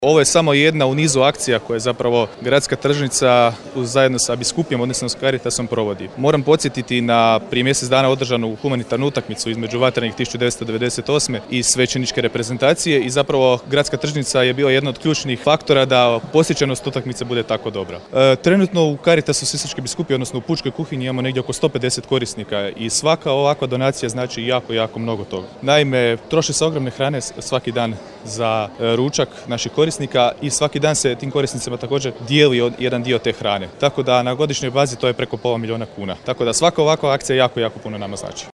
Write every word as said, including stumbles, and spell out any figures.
Ovo je samo jedna u nizu akcija koje zapravo gradska tržnica zajedno sa Biskupijom, odnosno s Caritasom, provodi. Moram podsjetiti na prije mjesec dana održanu humanitarnu utakmicu između Vatrenih tisuću devetsto devedeset osme i svećeničke reprezentacije i zapravo gradska tržnica je bila jedna od ključnih faktora da posjećenost utakmice bude tako dobra. E, trenutno u Caritasu Sisačke biskupije, odnosno u pučkoj kuhinji, imamo negdje oko sto pedeset korisnika i svaka ovakva donacija znači jako, jako mnogo toga. Naime, troši se ogromne hrane svaki dan za ručak naših korisnika i svaki dan se tim korisnicima također dijeli jedan dio te hrane. Tako da na godišnjoj bazi to je preko pola milijuna kuna. Tako da svaka ovakva akcija jako, jako puno nama znači.